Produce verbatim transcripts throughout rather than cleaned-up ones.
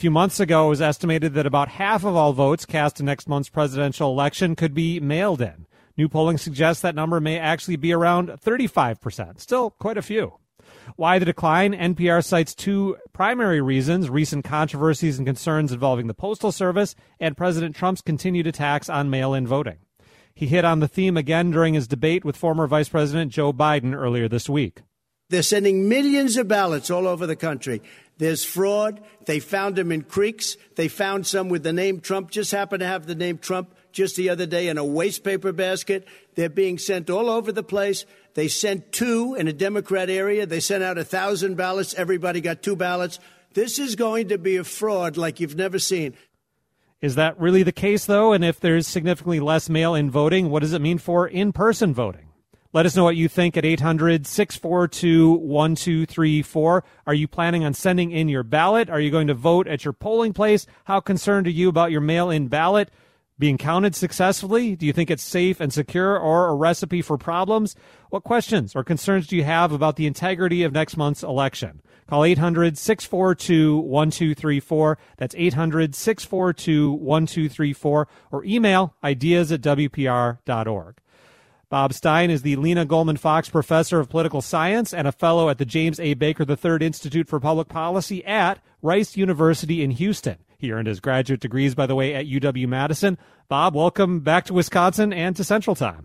few months ago, it was estimated that about half of all votes cast in next month's presidential election could be mailed in. New polling suggests that number may actually be around thirty-five percent. Still quite a few. Why the decline? N P R cites two primary reasons: recent controversies and concerns involving the Postal Service and President Trump's continued attacks on mail-in voting. He hit on the theme again during his debate with former Vice President Joe Biden earlier this week. They're sending millions of ballots all over the country. There's fraud. They found them in creeks. They found some with the name Trump, just happened to have the name Trump just the other day in a waste paper basket. They're being sent all over the place. They sent two in a Democrat area. They sent out a thousand ballots. Everybody got two ballots. This is going to be a fraud like you've never seen. Is that really the case, though? And if there's significantly less mail-in voting, what does it mean for in-person voting? Let us know what you think at eight hundred, six four two, one two three four. Are you planning on sending in your ballot? Are you going to vote at your polling place? How concerned are you about your mail-in ballot being counted successfully? Do you think it's safe and secure or a recipe for problems? What questions or concerns do you have about the integrity of next month's election? Call eight hundred, six four two, one two three four. That's eight hundred, six four two, one two three four. Or email ideas at w p r dot org. Bob Stein is the Lena Goldman Fox Professor of Political Science and a fellow at the James A. Baker the third Institute for Public Policy at Rice University in Houston. He earned his graduate degrees, by the way, at U W-Madison. Bob, welcome back to Wisconsin and to Central Time.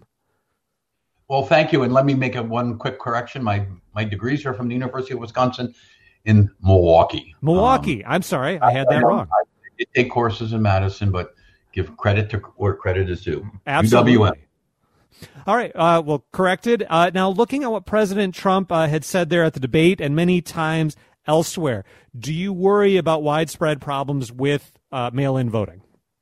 Well, thank you. And let me make a one quick correction. My my degrees are from the University of Wisconsin in Milwaukee. Milwaukee. Um, I'm sorry. I had that I wrong. I did take courses in Madison, but give credit to where credit is due. Absolutely. U W M. All right. Uh, well, corrected. Uh, now, looking at what President Trump uh, had said there at the debate and many times elsewhere, do you worry about widespread problems with uh, mail-in voting?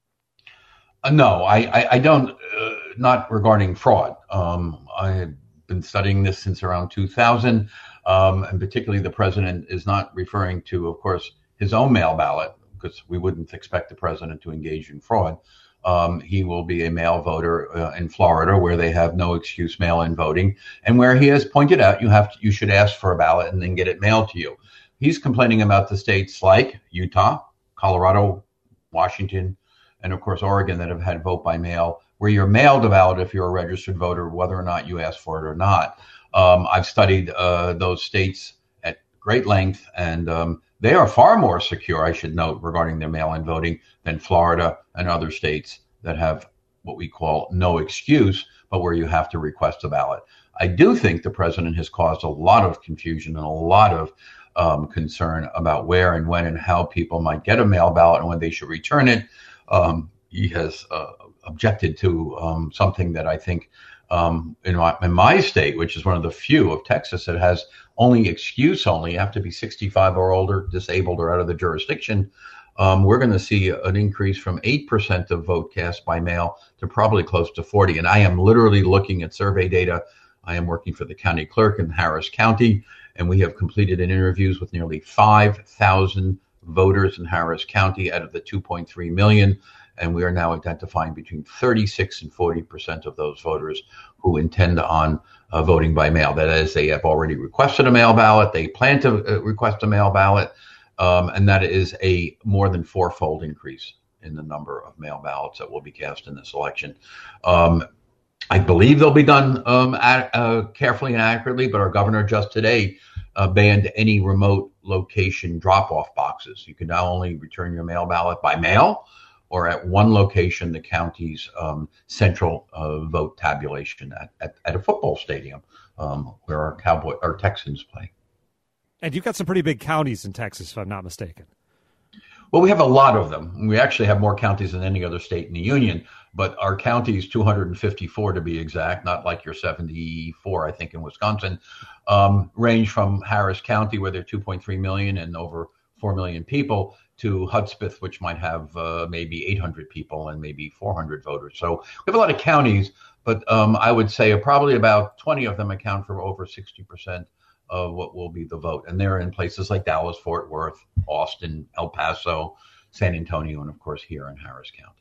Uh, no, I, I, I don't. Uh, not regarding fraud. Um, I've been studying this since around two thousand, um, and particularly the president is not referring to, of course, his own mail ballot, because we wouldn't expect the president to engage in fraud. Um, he will be a mail voter uh, in Florida, where they have no excuse mail-in voting, and where he has pointed out you have to, you should ask for a ballot and then get it mailed to you. He's complaining about the states like Utah, Colorado, Washington, and of course Oregon that have had vote by mail, where you're mailed a ballot if you're a registered voter, whether or not you ask for it or not. Um, I've studied uh, those states at great length, and um, they are far more secure, I should note, regarding their mail-in voting than Florida and other states that have what we call no excuse, but where you have to request a ballot. I do think the president has caused a lot of confusion and a lot of um, concern about where and when and how people might get a mail ballot and when they should return it. Um, he has uh, objected to um, something that I think um, in, my, in my state, which is one of the few of Texas that has only excuse only, you have to be sixty-five or older, disabled, or out of the jurisdiction. Um, we're going to see an increase from eight percent of vote cast by mail to probably close to forty. And I am literally looking at survey data. I am working for the county clerk in Harris County, and we have completed in interviews with nearly five thousand voters in Harris County out of the two point three million. And we are now identifying between thirty-six and forty percent of those voters who intend on uh, voting by mail. That is, they have already requested a mail ballot. They plan to uh, request a mail ballot. Um, and that is a more than fourfold increase in the number of mail ballots that will be cast in this election. Um, I believe they'll be done um, at, uh, carefully and accurately, but our governor just today uh, banned any remote location drop-off boxes. You can now only return your mail ballot by mail or at one location, the county's um, central uh, vote tabulation at, at, at a football stadium um, where our Cowboy, our Texans play. And you've got some pretty big counties in Texas, if I'm not mistaken. Well, we have a lot of them. We actually have more counties than any other state in the union, but our county is two hundred fifty-four to be exact, not like your seventy-four, I think, in Wisconsin, um, range from Harris County, where there are two point three million and over four million people, to Hudspeth, which might have uh, maybe eight hundred people and maybe four hundred voters. So we have a lot of counties, but um, I would say probably about twenty of them account for over sixty percent of what will be the vote. And they're in places like Dallas, Fort Worth, Austin, El Paso, San Antonio, and of course here in Harris County.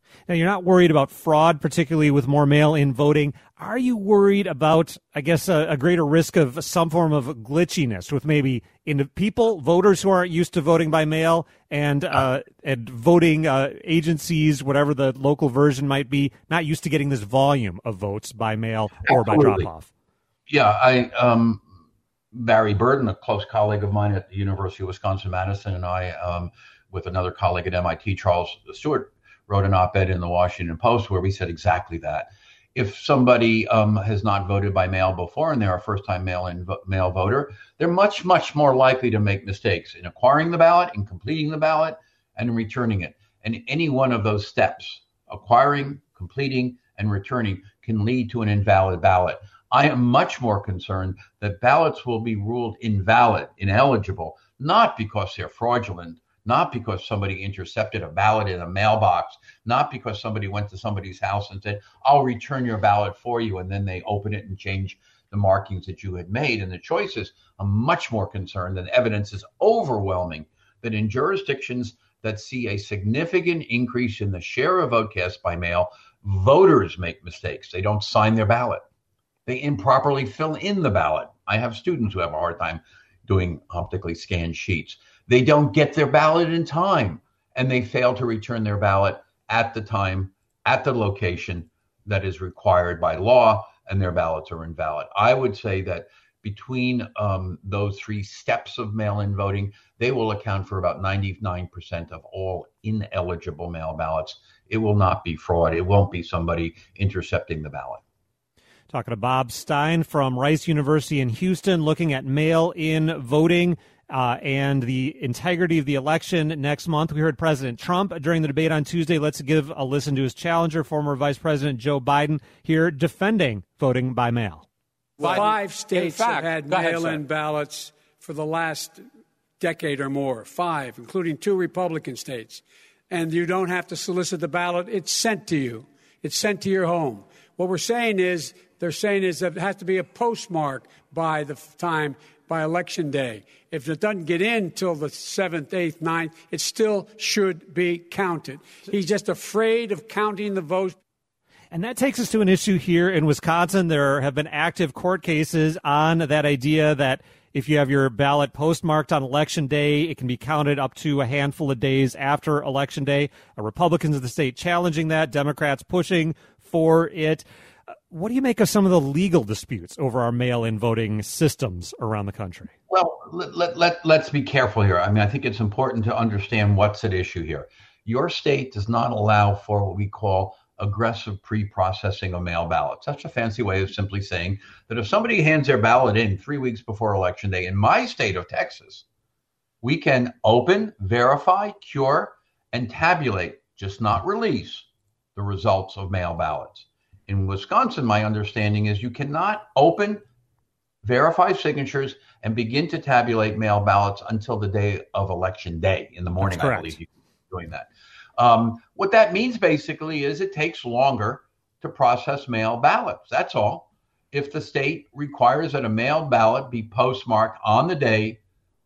Now, you're not worried about fraud, particularly with more mail-in voting. Are you worried about, I guess, a, a greater risk of some form of glitchiness with maybe in people, voters who aren't used to voting by mail, and uh, and voting uh, agencies, whatever the local version might be, not used to getting this volume of votes by mail or Absolutely. by drop-off? Yeah, I um, Barry Burden, a close colleague of mine at the University of Wisconsin-Madison, and I, um, with another colleague at M I T, Charles Stewart, wrote an op-ed in the Washington Post where we said exactly that. If somebody um, has not voted by mail before and they're a first-time mail-in vo- mail voter, they're much, much more likely to make mistakes in acquiring the ballot, in completing the ballot, and in returning it. And any one of those steps, acquiring, completing, and returning, can lead to an invalid ballot. I am much more concerned that ballots will be ruled invalid, ineligible, not because they're fraudulent, not because somebody intercepted a ballot in a mailbox, not because somebody went to somebody's house and said, I'll return your ballot for you, and then they open it and change the markings that you had made and the choices. I'm much more concerned that evidence is overwhelming that in jurisdictions that see a significant increase in the share of vote cast by mail, voters make mistakes. They don't sign their ballot. They improperly fill in the ballot. I have students who have a hard time doing optically scanned sheets. They don't get their ballot in time, and they fail to return their ballot at the time, at the location that is required by law, and their ballots are invalid. I would say that between um, those three steps of mail-in voting, they will account for about ninety-nine percent of all ineligible mail ballots. It will not be fraud. It won't be somebody intercepting the ballot. Talking to Bob Stein from Rice University in Houston, looking at mail-in voting uh, and the integrity of the election next month. We heard President Trump during the debate on Tuesday. Let's give a listen to his challenger, former Vice President Joe Biden, here defending voting by mail. Five states fact, have had go ahead, mail-in sir. ballots for the last decade or more. Five, including two Republican states. And you don't have to solicit the ballot. It's sent to you. It's sent to your home. What we're saying is, they're saying is that it has to be a postmark by the time, by Election Day. If it doesn't get in till the seventh, eighth, ninth, it still should be counted. He's just afraid of counting the votes. And that takes us to an issue here in Wisconsin. There have been active court cases on that idea that if you have your ballot postmarked on Election Day, it can be counted up to a handful of days after Election Day. Uh, Republicans of the state challenging that, Democrats pushing for it. Uh, what do you make of some of the legal disputes over our mail-in voting systems around the country? Well, let, let, let, let's be careful here. I mean, I think it's important to understand what's at issue here. Your state does not allow for what we call aggressive pre-processing of mail ballots. That's a fancy way of simply saying that if somebody hands their ballot in three weeks before Election Day, in my state of Texas, we can open, verify, cure, and tabulate, just not release, the results of mail ballots. In Wisconsin, my understanding is you cannot open, verify signatures, and begin to tabulate mail ballots until the day of Election Day in the morning. I believe you can be doing that. Um, what that means basically is it takes longer to process mail ballots. That's all. If the state requires that a mailed ballot be postmarked on the day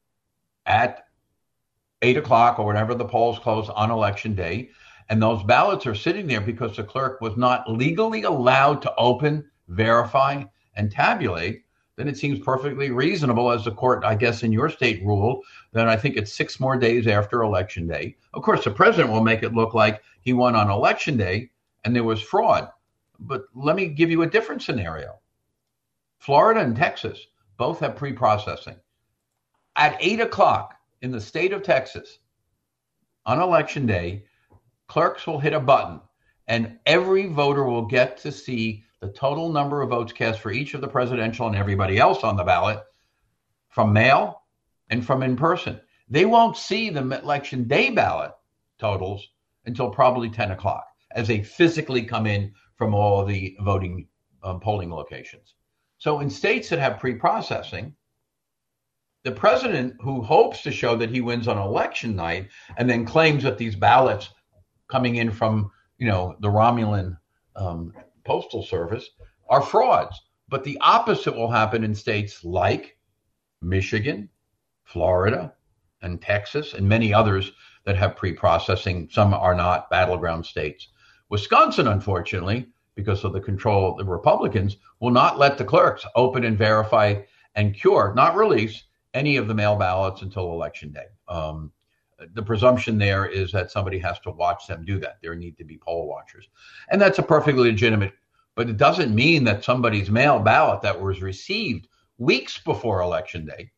at eight o'clock or whenever the polls close on Election Day, and those ballots are sitting there because the clerk was not legally allowed to open, verify, and tabulate, then it seems perfectly reasonable, as the court, I guess, in your state ruled, that I think it's six more days after Election Day. Of course, the president will make it look like he won on Election Day and there was fraud. But let me give you a different scenario. Florida and Texas both have pre-processing. At eight o'clock in the state of Texas on Election Day, clerks will hit a button and every voter will get to see the total number of votes cast for each of the presidential and everybody else on the ballot from mail and from in person. They won't see the Election Day ballot totals until probably ten o'clock as they physically come in from all of the voting um, polling locations. So in states that have pre-processing, the president, who hopes to show that he wins on election night and then claims that these ballots coming in from, you know, the Romulan um, Postal Service are frauds. But the opposite will happen in states like Michigan, Florida, and Texas, and many others that have pre-processing. Some are not battleground states. Wisconsin, unfortunately, because of the control of the Republicans, will not let the clerks open and verify and cure, not release, any of the mail ballots until Election Day. Um, the presumption there is that somebody has to watch them do that. There need to be poll watchers. And that's a perfectly legitimate, but it doesn't mean that somebody's mail ballot that was received weeks before Election Day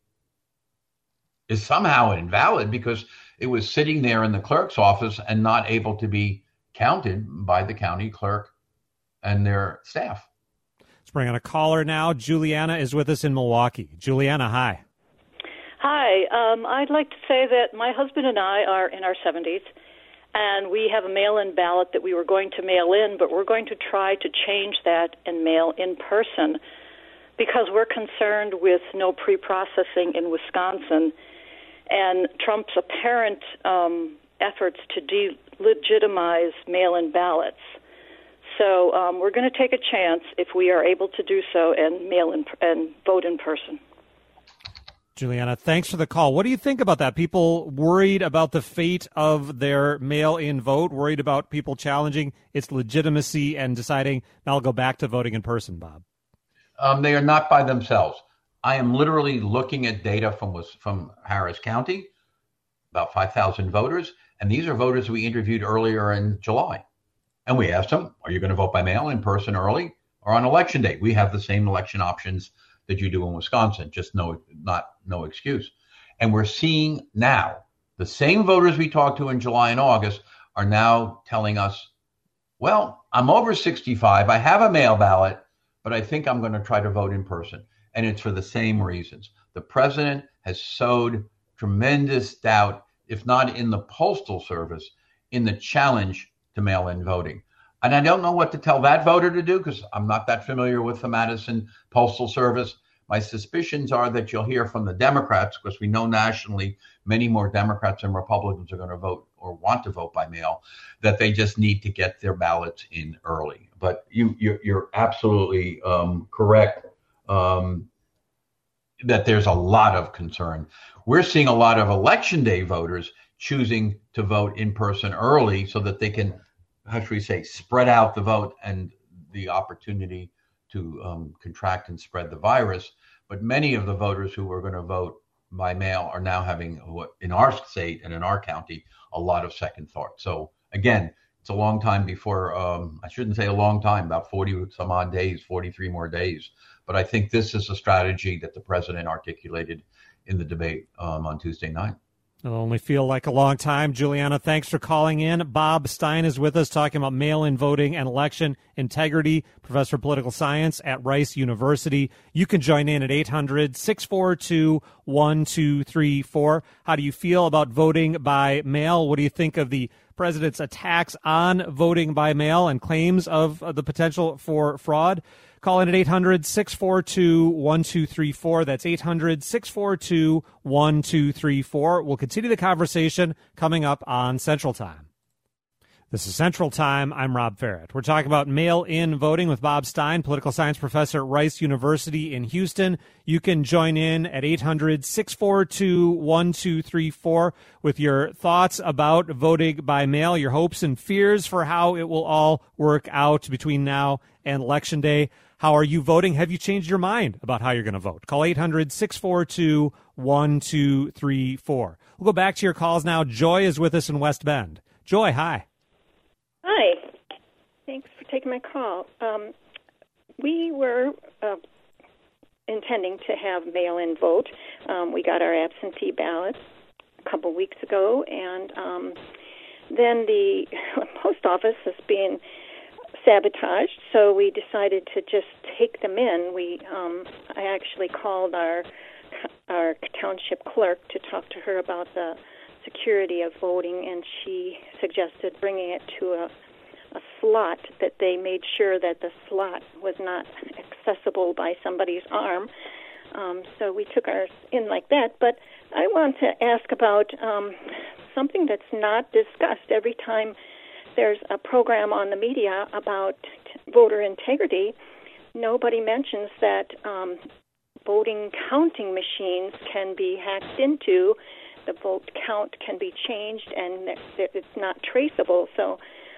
is somehow invalid because it was sitting there in the clerk's office and not able to be counted by the county clerk and their staff. Let's bring on a caller now. Juliana is with us in Milwaukee. Juliana, hi. Hi. Um, I'd like to say that my husband and I are in our seventies, and we have a mail-in ballot that we were going to mail in, but we're going to try to change that and mail in person because we're concerned with no pre-processing in Wisconsin and Trump's apparent um, efforts to delegitimize mail-in ballots. So um, we're going to take a chance, if we are able to do so, and mail in and vote in person. Juliana, thanks for the call. What do you think about that? People worried about the fate of their mail-in vote, worried about people challenging its legitimacy and deciding, now I'll go back to voting in person, Bob. Um, they are not by themselves. I am literally looking at data from from Harris County, about five thousand voters, and these are voters we interviewed earlier in July. And we asked them, are you going to vote by mail in person early or on Election Day? We have the same election options that you do in Wisconsin, just no, not no excuse. And we're seeing now the same voters we talked to in July and August are now telling us, well, I'm over sixty-five, I have a mail ballot, but I think I'm going to try to vote in person. And it's for the same reasons. The president has sowed tremendous doubt, if not in the Postal Service, in the challenge to mail-in voting. And I don't know what to tell that voter to do because I'm not that familiar with the Madison Postal Service. My suspicions are that you'll hear from the Democrats, because we know nationally many more Democrats and Republicans are going to vote or want to vote by mail, that they just need to get their ballots in early. But you, you're, you're absolutely um, correct um, that there's a lot of concern. We're seeing a lot of Election Day voters choosing to vote in person early so that they can, how should we say, spread out the vote and the opportunity to um, contract and spread the virus. But many of the voters who were going to vote by mail are now having, what in our state and in our county, a lot of second thought. So again, it's a long time before, um, I shouldn't say a long time, about forty some odd days, forty-three more days. But I think this is a strategy that the president articulated in the debate um, on Tuesday night. It'll only feel like a long time. Juliana, thanks for calling in. Bob Stein is with us talking about mail-in voting and election integrity, professor of political science at Rice University. You can join in at eight hundred, six four two, one two three four. How do you feel about voting by mail? What do you think of the president's attacks on voting by mail and claims of uh, the potential for fraud? Call in at eight hundred, six four two, one two three four. That's eight hundred, six four two, one two three four. We'll continue the conversation coming up on Central Time. This is Central Time. I'm Rob Farrett. We're talking about mail-in voting with Bob Stein, political science professor at Rice University in Houston. You can join in at eight hundred, six four two, one two three four with your thoughts about voting by mail, your hopes and fears for how it will all work out between now and Election Day. How are you voting? Have you changed your mind about how you're going to vote? Call eight hundred, six four two, one two three four. We'll go back to your calls now. Joy is with us in West Bend. Joy, hi. Hi. Thanks for taking my call. Um, we were uh, intending to have mail-in vote. Um, we got our absentee ballots a couple weeks ago, and um, then the post office is being sabotaged, so we decided to just take them in. We, um, I actually called our our township clerk to talk to her about the security of voting, and she suggested bringing it to a, a slot that they made sure that the slot was not accessible by somebody's arm. Um, so we took ours in like that. But I want to ask about um, something that's not discussed every time there's a program on the media about t- voter integrity. Nobody mentions that um, voting counting machines can be hacked into. The vote count can be changed, and it's not traceable. So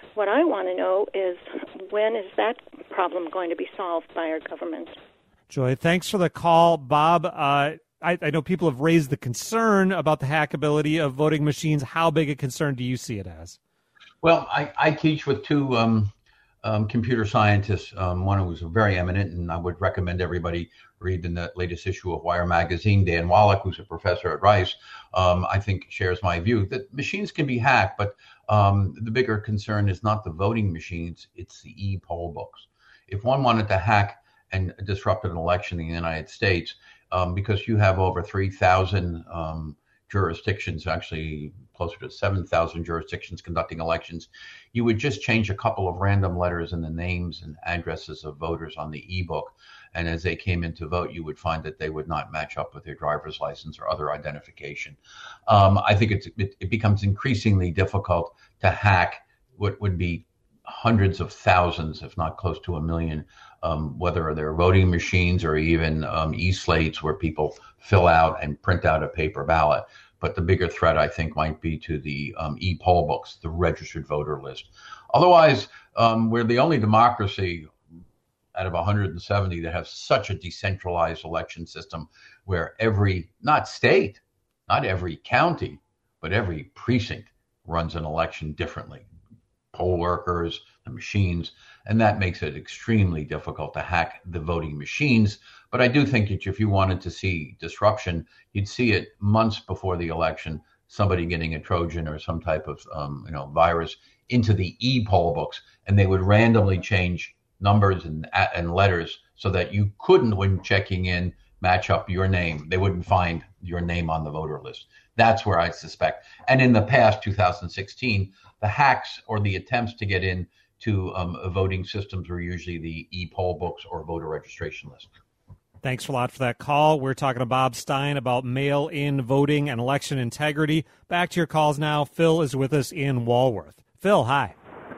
what I want to know is, when is that problem going to be solved by our government? Joy, thanks for the call. Bob, uh, I, I know people have raised the concern about the hackability of voting machines. How big a concern do you see it as? Well, I, I teach with two um, um, computer scientists, um, one who was very eminent, and I would recommend everybody read in the latest issue of Wire magazine. Dan Wallach, who's a professor at Rice, um, I think shares my view that machines can be hacked, but um, the bigger concern is not the voting machines, it's the e-poll books. If one wanted to hack and disrupt an election in the United States, um, because you have over three thousand um, jurisdictions, actually closer to seven thousand jurisdictions conducting elections, you would just change a couple of random letters in the names and addresses of voters on the e-book. And as they came in to vote, you would find that they would not match up with their driver's license or other identification. Um, I think it's, it, it becomes increasingly difficult to hack what would be hundreds of thousands, if not close to a million, um, whether they're voting machines or even um, e-slates where people fill out and print out a paper ballot. But the bigger threat, I think, might be to the um, e-poll books, the registered voter list. Otherwise, um, we're the only democracy out of one hundred seventy that have such a decentralized election system where every, not state, not every county, but every precinct runs an election differently. Poll workers, the machines, and that makes it extremely difficult to hack the voting machines. But I do think that if you wanted to see disruption, you'd see it months before the election, somebody getting a Trojan or some type of um, you know virus into the e-poll books, and they would randomly change numbers and, and letters so that you couldn't, when checking in, match up your name. They wouldn't find your name on the voter list. That's where I suspect. And in the past, two thousand sixteen, the hacks or the attempts to get in to um, voting systems were usually the e-poll books or voter registration list. Thanks a lot for that call. We're talking to Bob Stein about mail-in voting and election integrity. Back to your calls now. Phil is with us in Walworth. Phil, hi.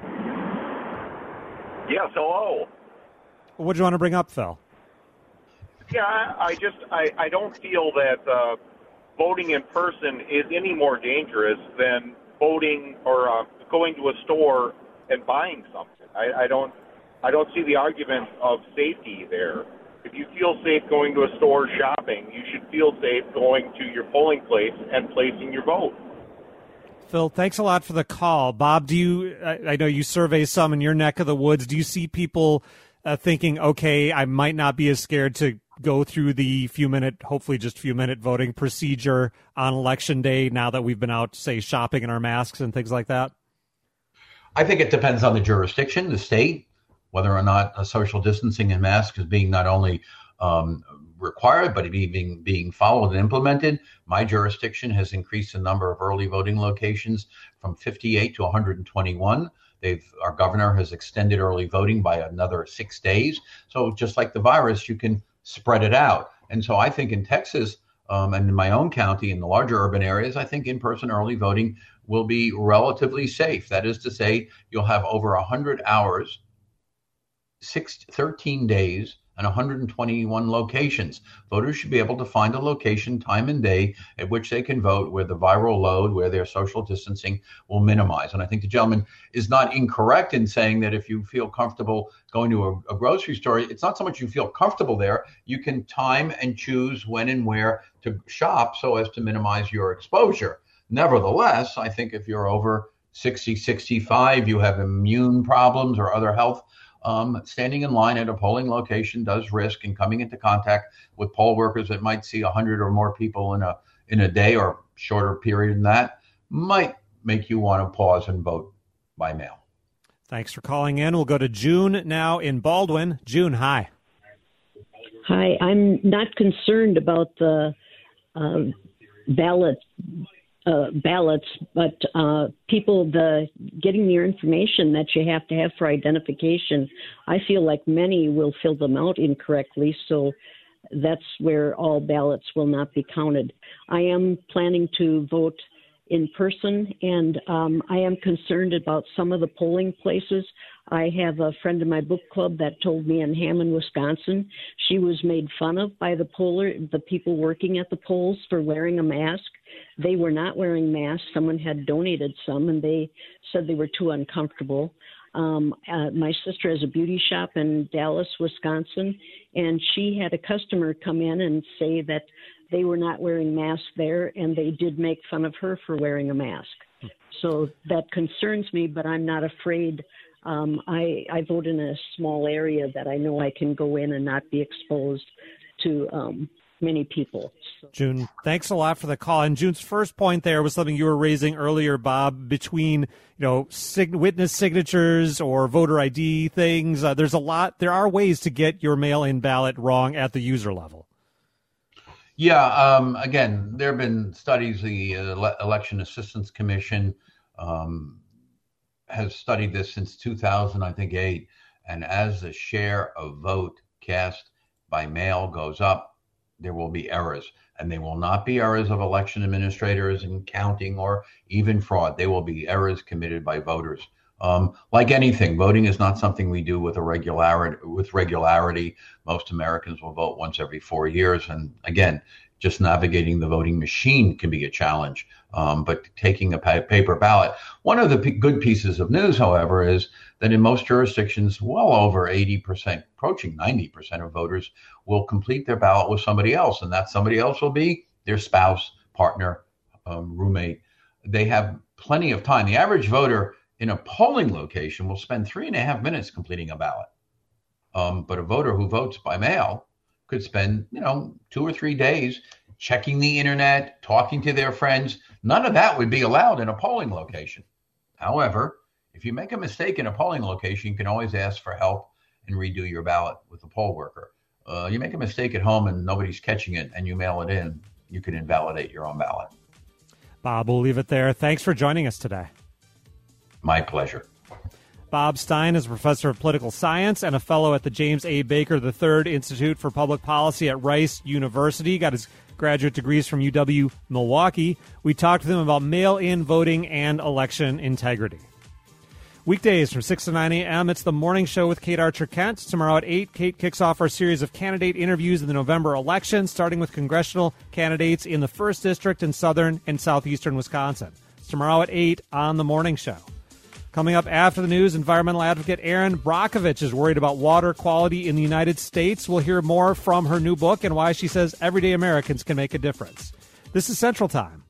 Yes, hello. What do you want to bring up, Phil? Yeah, I, I just I, I don't feel that uh, voting in person is any more dangerous than voting or uh, going to a store and buying something. I, I don't I don't see the argument of safety there. If you feel safe going to a store shopping, you should feel safe going to your polling place and placing your vote. Phil, thanks a lot for the call. Bob, do you? I, I know you survey some in your neck of the woods. Do you see people uh, thinking, okay, I might not be as scared to go through the few minute, hopefully just few minute voting procedure on election day now that we've been out, say, shopping in our masks and things like that? I think it depends on the jurisdiction, the state, whether or not a social distancing and masks is being not only um, required, but being being followed and implemented. My jurisdiction has increased the number of early voting locations from fifty-eight to one hundred twenty-one. They've, our governor has extended early voting by another six days. So just like the virus, you can spread it out. And so I think in Texas um, and in my own county, in the larger urban areas, I think in-person early voting will be relatively safe. That is to say, you'll have over one hundred hours, six, thirteen days, and one hundred twenty-one locations. Voters should be able to find a location, time and day, at which they can vote where the viral load, where their social distancing will minimize. And I think the gentleman is not incorrect in saying that if you feel comfortable going to a, a grocery store, it's not so much you feel comfortable there, you can time and choose when and where to shop so as to minimize your exposure. Nevertheless, I think if you're over sixty, sixty-five, you have immune problems or other health, Um, standing in line at a polling location does risk, and coming into contact with poll workers that might see one hundred or more people in a in a day or shorter period than that might make you want to pause and vote by mail. Thanks for calling in. We'll go to June now in Baldwin. June, hi. Hi, I'm not concerned about the uh, ballot Uh, ballots, but uh, people the getting your information that you have to have for identification. I feel like many will fill them out incorrectly, so that's where all ballots will not be counted. I am planning to vote in person, and um, I am concerned about some of the polling places. I have a friend in my book club that told me in Hammond, Wisconsin, she was made fun of by the poller, the people working at the polls for wearing a mask. They were not wearing masks. Someone had donated some, and they said they were too uncomfortable. Um, uh, my sister has a beauty shop in Dallas, Wisconsin, and she had a customer come in and say that they were not wearing masks there, and they did make fun of her for wearing a mask. So that concerns me, but I'm not afraid. Um, I, I vote in a small area that I know I can go in and not be exposed to um, many people. So. June, thanks a lot for the call. And June's first point there was something you were raising earlier, Bob, between you know sig- witness signatures or voter I D things. Uh, there's a lot. There are ways to get your mail-in ballot wrong at the user level. Yeah. Um, again, there have been studies. The uh, Election Assistance Commission um, has studied this since two thousand, I think, eight. And as the share of vote cast by mail goes up, there will be errors. And they will not be errors of election administrators in counting or even fraud. They will be errors committed by voters. Um, like anything, voting is not something we do with a regularity. With regularity, most Americans will vote once every four years. And again, just navigating the voting machine can be a challenge. Um, but taking a pa- paper ballot. One of the p- good pieces of news, however, is that in most jurisdictions, well over eighty percent, approaching ninety percent of voters will complete their ballot with somebody else. And that somebody else will be their spouse, partner, um, roommate. They have plenty of time. The average voter in a polling location will spend three and a half minutes completing a ballot. Um, but a voter who votes by mail could spend, you know, two or three days checking the internet, talking to their friends. None of that would be allowed in a polling location. However, if you make a mistake in a polling location, you can always ask for help and redo your ballot with the poll worker. Uh, you make a mistake at home and nobody's catching it and you mail it in, you can invalidate your own ballot. Bob, we'll leave it there. Thanks for joining us today. My pleasure. Bob Stein is a professor of political science and a fellow at the James A. Baker the third Institute for Public Policy at Rice University. Got his graduate degrees from U W Milwaukee. We talked to them about mail-in voting and election integrity. Weekdays from six to nine a.m., it's the morning show with Kate Archer-Kent. Tomorrow at eight, Kate kicks off our series of candidate interviews in the November election, starting with congressional candidates in the first District in southern and southeastern Wisconsin. It's tomorrow at eight on the morning show. Coming up after the news, environmental advocate Erin Brockovich is worried about water quality in the United States. We'll hear more from her new book and why she says everyday Americans can make a difference. This is Central Time.